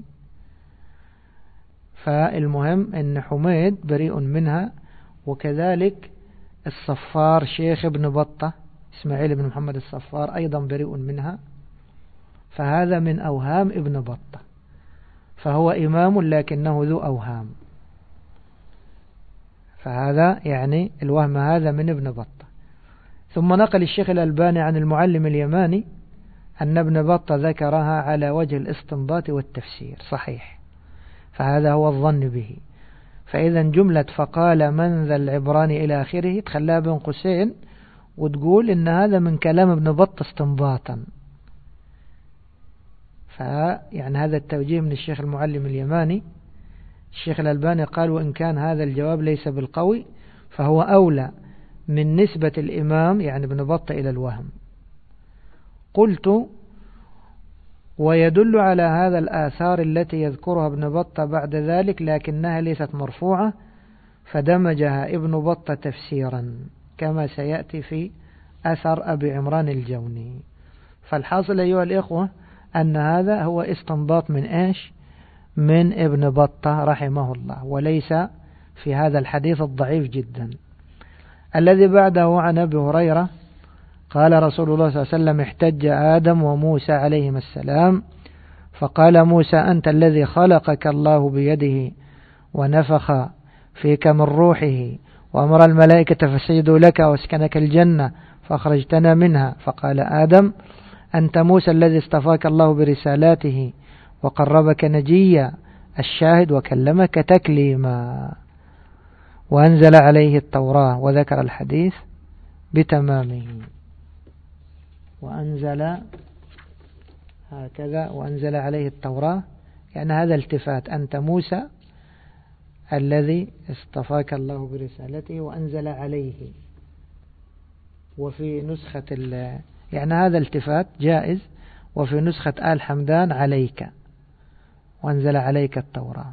فالمهم أن حميد بريء منها، وكذلك الصفار شيخ ابن بطة إسماعيل بن محمد الصفار أيضا بريء منها، فهذا من أوهام ابن بطة، فهو إمام لكنه ذو أوهام، فهذا يعني الوهم هذا من ابن بطة. ثم نقل الشيخ الألباني عن المعلم اليماني أن ابن بطة ذكرها على وجه الاستنباط والتفسير، صحيح، فهذا هو الظن به. فإذا جملة فقال من ذا العبران إلى آخره تخليها بين قوسين وتقول إن هذا من كلام ابن بطة استنباطا، فيعني هذا التوجيه من الشيخ المعلم اليماني. الشيخ الألباني قال: وإن كان هذا الجواب ليس بالقوي فهو أولى من نسبة الإمام يعني ابن بطة إلى الوهم. قلت: ويدل على هذا الآثار التي يذكرها ابن بطة بعد ذلك لكنها ليست مرفوعة، فدمجها ابن بطة تفسيرا كما سيأتي في أثر أبي عمران الجوني. فالحاصل أيها الإخوة أن هذا هو استنباط من إيش؟ من ابن بطة رحمه الله، وليس في هذا الحديث الضعيف جدا. الذي بعده عن أبي هريرة قال رسول الله صلى الله عليه وسلم: احتج آدم وموسى عليهما السلام، فقال موسى: أنت الذي خلقك الله بيده ونفخ فيك من روحه وأمر الملائكة فسجدوا لك واسكنك الجنة فأخرجتنا منها. فقال آدم: أنت موسى الذي اصطفاك الله برسالاته وقربك نجيا الشاهد وكلمك تكليما، وأنزل عليه التوراة، وذكر الحديث بتمامه. وأنزل هكذا وأنزل عليه التوراة، يعني هذا التفات، أنت موسى الذي اصطفاك الله برسالته وأنزل عليه. وفي نسخة يعني هذا التفات جائز، وفي نسخة آل حمدان عليك وأنزل عليك التوراة.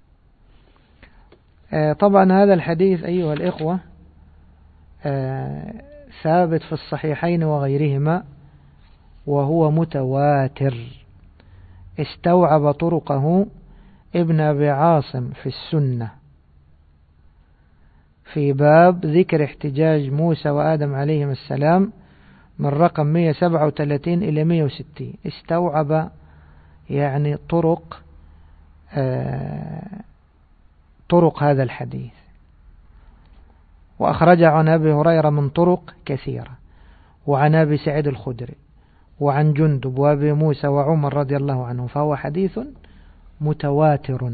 طبعا هذا الحديث أيها الإخوة ثابت في الصحيحين وغيرهما، وهو متواتر، استوعب طرقه ابن أبي عاصم في السنة في باب ذكر احتجاج موسى وآدم عليهم السلام من رقم مئة وسبعة وثلاثين إلى مئة وستين، استوعب يعني طرق طرق هذا الحديث، وأخرج عن أبي هريرة من طرق كثيرة، وعن أبي سعيد الخدري وعن جندب وأبي موسى وعمر رضي الله عنه، فهو حديث متواتر.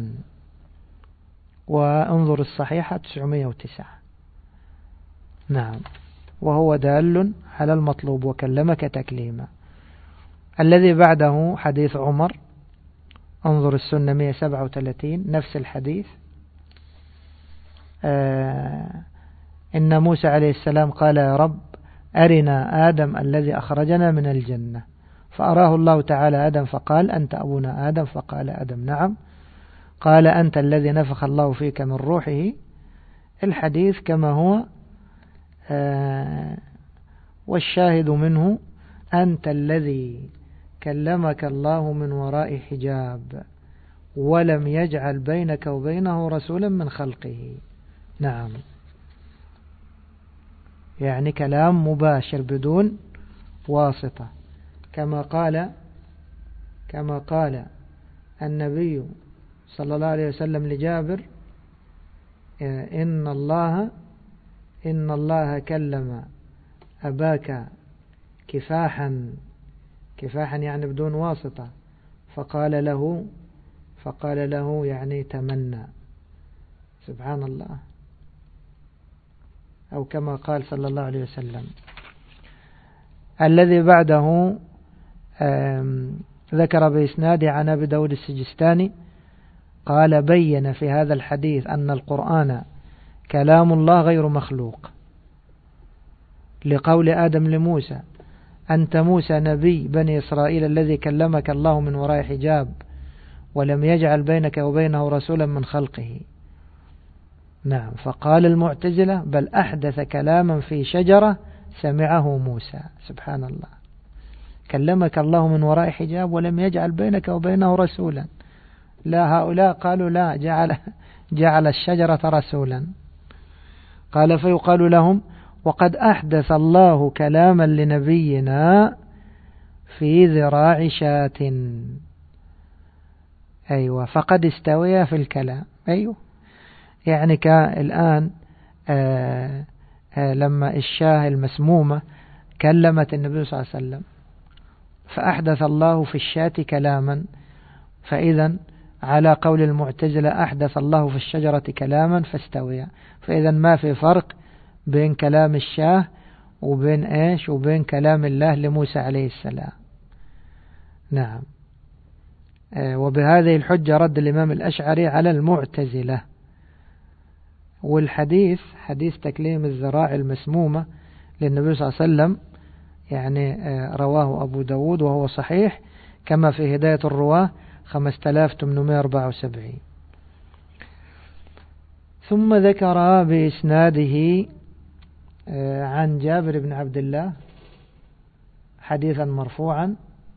وانظر الصحيحة تسعمئة وتسعة. نعم، وهو دال على المطلوب وكلمك تكليما. الذي بعده حديث عمر، انظر السنة مئة وسبعة وثلاثين، نفس الحديث. آه إن موسى عليه السلام قال: يا رب أرنا آدم الذي أخرجنا من الجنة، فأراه الله تعالى آدم فقال: أنت أبونا آدم، فقال آدم: نعم. قال: أنت الذي نفخ الله فيك من روحه. الحديث كما هو، آه والشاهد منه: أنت الذي كلمك الله من وراء حجاب ولم يجعل بينك وبينه رسولا من خلقه. نعم، يعني كلام مباشر بدون واسطة، كما قال كما قال النبي صلى الله عليه وسلم لجابر إن الله إن الله كلم أباك كفاحا، كفاحا يعني بدون واسطة، فقال له فقال له يعني تمنى. سبحان الله. أو كما قال صلى الله عليه وسلم. الذي بعده ذكر بإسناده عن أبي داود السجستاني قال بين في هذا الحديث أن القرآن كلام الله غير مخلوق، لقول آدم لموسى أنت موسى نبي بني إسرائيل الذي كلمك الله من وراء حجاب ولم يجعل بينك وبينه رسولا من خلقه. نعم. فقال المعتزلة بل أحدث كلاما في شجرة سمعه موسى. سبحان الله. كلمك الله من وراء حجاب ولم يجعل بينك وبينه رسولا. لا، هؤلاء قالوا لا، جعل, جعل الشجرة رسولا. قال فيقال لهم وقد أحدث الله كلاما لنبينا في ذراع شاة. أيوة، فقد استوى في الكلام. أيوة، يعني كالآن آآ آآ لما الشاه المسمومة كلمت النبي صلى الله عليه وسلم فأحدث الله في الشاة كلاما، فإذا على قول المعتزلة أحدث الله في الشجرة كلاما فاستويا، فإذا ما في فرق بين كلام الشاه وبين إيش وبين كلام الله لموسى عليه السلام. نعم. وبهذه الحجة رد الإمام الأشعري على المعتزلة. والحديث حديث تكليم الذراع المسمومة للنبي صلى الله عليه وسلم يعني رواه أبو داود وهو صحيح كما في هداية الرواه خمسة آلاف وثمانمائة وأربعة وسبعين. ثم ذكر بإسناده عن جابر بن عبد الله حديثا مرفوعا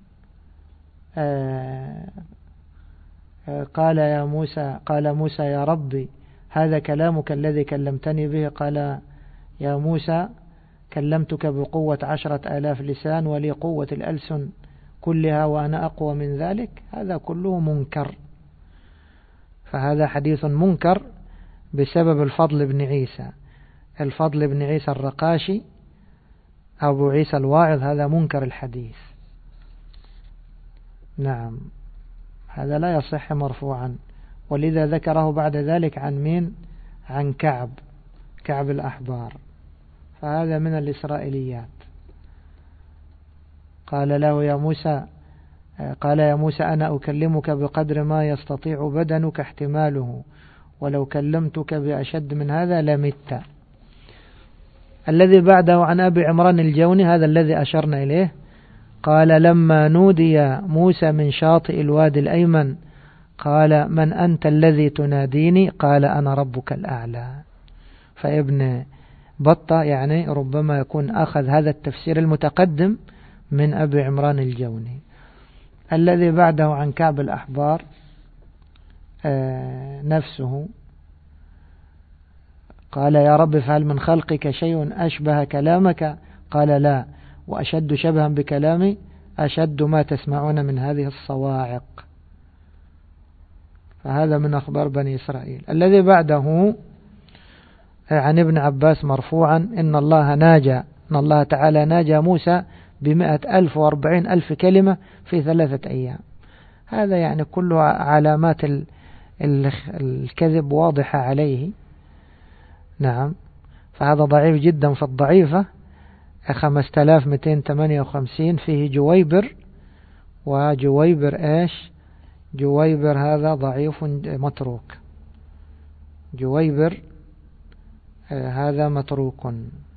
قال يا موسى قال موسى يا ربي هذا كلامك الذي كلمتني به؟ قال يا موسى كلمتك بقوة عشرة آلاف لسان ولي قوة الألسن كلها وأنا أقوى من ذلك. هذا كله منكر، فهذا حديث منكر بسبب الفضل بن عيسى. الفضل بن عيسى الرقاشي أبو عيسى الواعظ هذا منكر الحديث. نعم، هذا لا يصح مرفوعا، ولذا ذكره بعد ذلك عن مين؟ عن كعب كعب الأحبار، فهذا من الإسرائيليات. قال له يا موسى قال يا موسى أنا أكلمك بقدر ما يستطيع بدنك احتماله ولو كلمتك بأشد من هذا لمت. الذي بعده عن أبي عمران الجوني هذا الذي أشرنا إليه قال لما نودي موسى من شاطئ الوادي الأيمن قال من أنت الذي تناديني؟ قال أنا ربك الأعلى. فابن بطة يعني ربما يكون أخذ هذا التفسير المتقدم من أبي عمران الجوني. الذي بعده عن كعب الأحبار نفسه قال يا رب فهل من خلقك شيء أشبه كلامك؟ قال لا، وأشد شبها بكلامي أشد ما تسمعون من هذه الصواعق. فهذا من أخبار بني إسرائيل. الذي بعده عن ابن عباس مرفوعا إن الله ناجى إن الله تعالى ناجى موسى بمئة ألف وأربعين ألف كلمة في ثلاثة أيام. هذا يعني كله علامات الكذب واضحة عليه. نعم، فهذا ضعيف جدا. في الضعيفة خمسة آلاف ومئتين وثمانية وخمسين فيه جويبر، وجويبر إيش جويبر هذا ضعيف متروك. جويبر هذا متروك.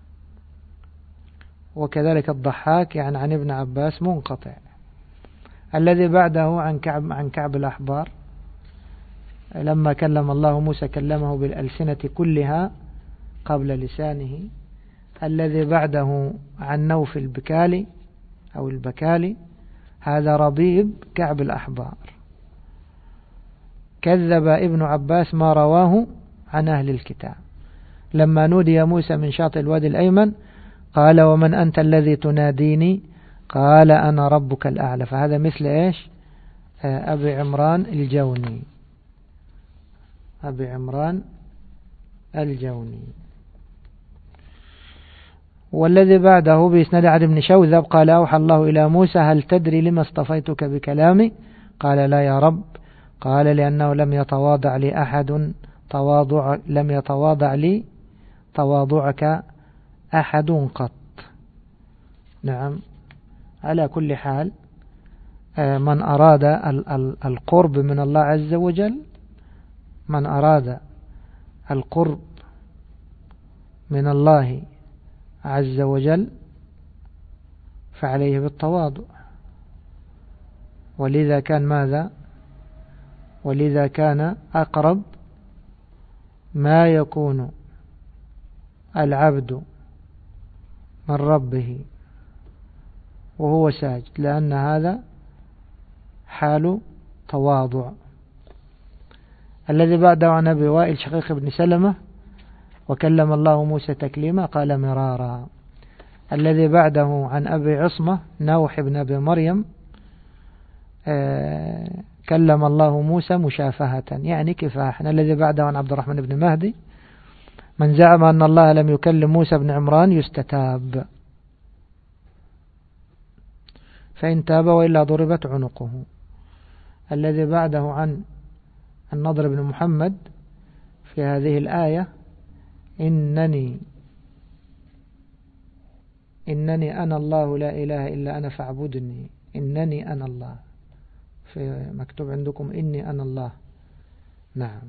وكذلك الضحاك يعني عن ابن عباس منقطع. الذي بعده عن كعب عن كعب الأحبار لما كلم الله موسى كلمه بالألسنة كلها قبل لسانه. الذي بعده عن نوف البكالي أو البكالي هذا ربيب كعب الأحبار. كذب ابن عباس ما رواه عن أهل الكتاب. لما نودي موسى من شاطئ الوادي الأيمن قال ومن أنت الذي تناديني؟ قال أنا ربك الأعلى. فهذا مثل إيش أبي عمران الجوني. أبي عمران الجوني. والذي بعده بإسناد عدي بن شوذب قال أوحى الله إلى موسى هل تدري لما اصطفيتك بكلامي؟ قال لا يا رب. قال لأنه لم يتواضع لي أحد تواضع لم يتواضع لي تواضعك أحد قط. نعم. على كل حال من أراد القرب من الله عز وجل من أراد القرب من الله عز وجل فعليه بالتواضع. ولذا كان ماذا ولذا كان أقرب ما يكون العبد من ربه وهو ساجد، لأن هذا حال تواضع. الذي بعده عن أبي وائل شقيق بن سلمة وكلم الله موسى تكليما قال مرارا. الذي بعده عن أبي عصمة نوح بن أبي مريم كلم الله موسى مشافهة يعني كفاحا. الذي بعده عن عبد الرحمن بن مهدي من زعم أن الله لم يكلم موسى بن عمران يستتاب، فإن تاب وإلا ضربت عنقه. الذي بعده عن النضر بن محمد في هذه الآية إنني إنني أنا الله لا إله إلا أنا فاعبدني. إنني أنا الله، في مكتوب عندكم إني أنا الله. نعم.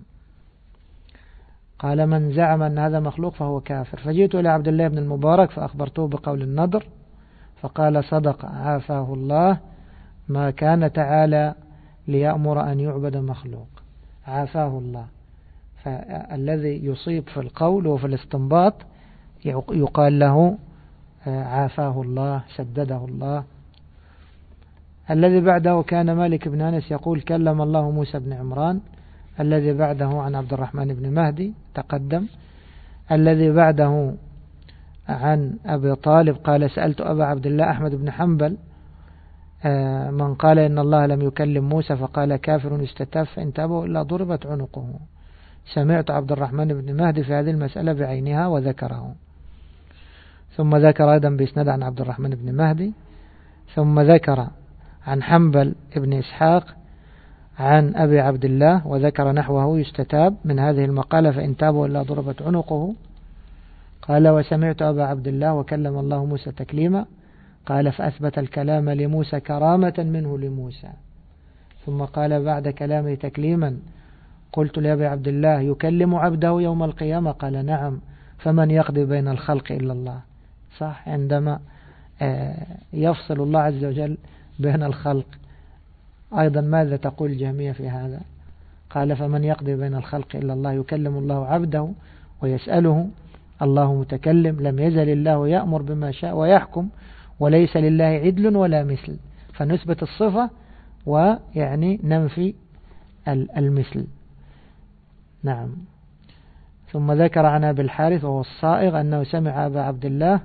قال من زعم أن هذا مخلوق فهو كافر. فجئت إلى عبد الله بن المبارك فأخبرته بقول النضر فقال صدق عافاه الله ما كان تعالى ليأمر أن يعبد مخلوق. عافاه الله، فالذي يصيب في القول وفي الاستنباط يقال له عافاه الله سدده الله. الذي بعده كان مالك بن أنس يقول كلم الله موسى بن عمران. الذي بعده عن عبد الرحمن بن مهدي تقدم. الذي بعده عن أبي طالب قال سألت أبا عبد الله أحمد بن حنبل من قال إن الله لم يكلم موسى فقال كافر يستتاب فإن تابوا إلا ضربت عنقه. سمعت عبد الرحمن بن مهدي في هذه المسألة بعينها وذكره. ثم ذكر أيضا بإسناد عن عبد الرحمن بن مهدي. ثم ذكر عن حنبل ابن إسحاق عن أبي عبد الله وذكر نحوه يستتاب من هذه المقالة فإن تابوا إلا ضربت عنقه. قال وسمعت أبا عبد الله وكلم الله موسى تكليما. قال فأثبت الكلام لموسى كرامة منه لموسى. ثم قال بعد كلامه تكليما قلت لأبي عبد الله يكلم عبده يوم القيامة؟ قال نعم. فمن يقضي بين الخلق إلا الله. صح، عندما يفصل الله عز وجل بين الخلق. أيضا ماذا تقول الجهمية في هذا؟ قال فمن يقضي بين الخلق إلا الله يكلم الله عبده ويسأله الله متكلم لم يزل الله يأمر بما شاء ويحكم وليس لله عدل ولا مثل. فنثبت الصفة ويعني ننفي المثل. نعم. ثم ذكر عن أبي الحارث وهو الصائغ أنه سمع أبا عبد الله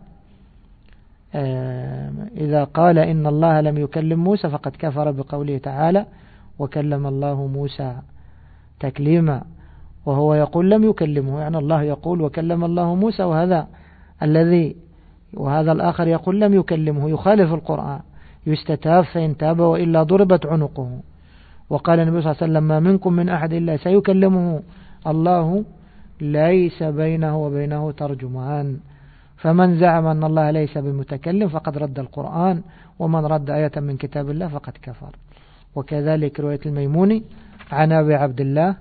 إذا قال إن الله لم يكلم موسى فقد كفر بقوله تعالى وكلم الله موسى تكليما، وهو يقول لم يكلمه، يعني الله يقول وكلم الله موسى وهذا الذي وهذا الآخر يقول لم يكلمه، يخالف القرآن. يستتاب فإن تاب وإلا ضربت عنقه. وقال النبي صلى الله عليه وسلم ما منكم من أحد إلا سيكلمه الله ليس بينه وبينه ترجمان. فمن زعم أن الله ليس بمتكلم فقد رد القرآن، ومن رد آية من كتاب الله فقد كفر. وكذلك رواية الميموني عن أبي عبد الله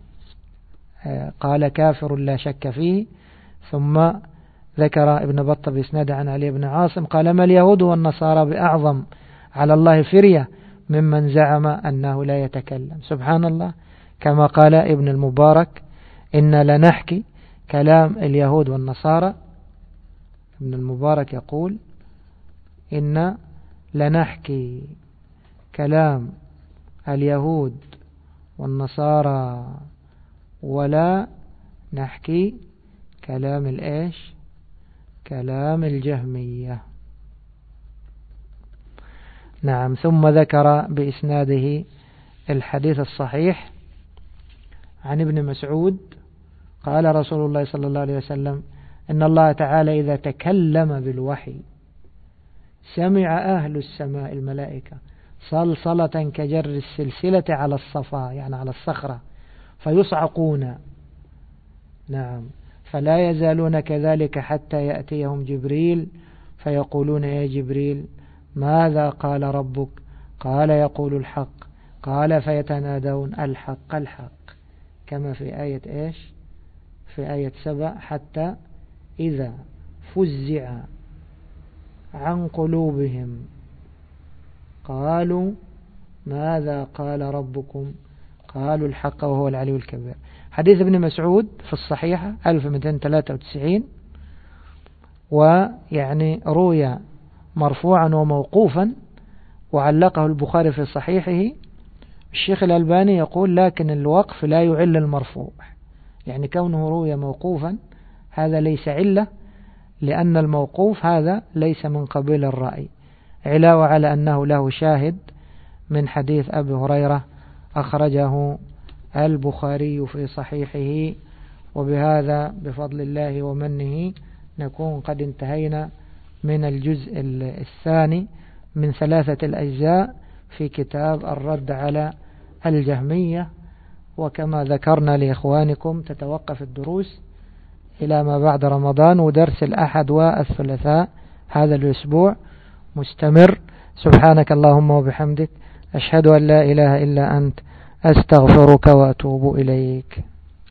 قال كافر لا شك فيه. ثم ذكر ابن بطة بإسناد عن علي بن عاصم قال ما اليهود والنصارى بأعظم على الله فرية ممن زعم أنه لا يتكلم. سبحان الله، كما قال ابن المبارك إن لنحكي كلام اليهود والنصارى. ابن المبارك يقول إن لنحكي كلام اليهود والنصارى ولا نحكي كلام الإيش كلام الجهمية. نعم. ثم ذكر بإسناده الحديث الصحيح عن ابن مسعود قال رسول الله صلى الله عليه وسلم إن الله تعالى إذا تكلم بالوحي سمع أهل السماء الملائكة صلصلة كجر السلسلة على الصفا، يعني على الصخرة، فيصعقون. نعم. فلا يزالون كذلك حتى يأتيهم جبريل فيقولون يا جبريل ماذا قال ربك؟ قال يقول الحق. قال فيتنادون الحق الحق، كما في آية إيش؟ في آية سبع حتى إذا فزع عن قلوبهم قالوا ماذا قال ربكم؟ قالوا الحق وهو العلي الكبير. حديث ابن مسعود في الصحيحة ألف ومئتين وثلاثة وتسعين، ويعني روي مرفوعا وموقوفا وعلقه البخاري في صحيحه. الشيخ الألباني يقول لكن الوقف لا يعل المرفوع، يعني كونه روي موقوفا هذا ليس علة، لأن الموقوف هذا ليس من قبيل الرأي، علاوة على أنه له شاهد من حديث أبي هريرة أخرجه البخاري في صحيحه. وبهذا بفضل الله ومنه نكون قد انتهينا من الجزء الثاني من ثلاثة الأجزاء في كتاب الرد على الجهمية. وكما ذكرنا لإخوانكم تتوقف الدروس إلى ما بعد رمضان، ودرس الأحد والثلاثاء هذا الأسبوع مستمر. سبحانك اللهم وبحمدك أشهد أن لا إله إلا أنت أستغفرك وأتوب إليك.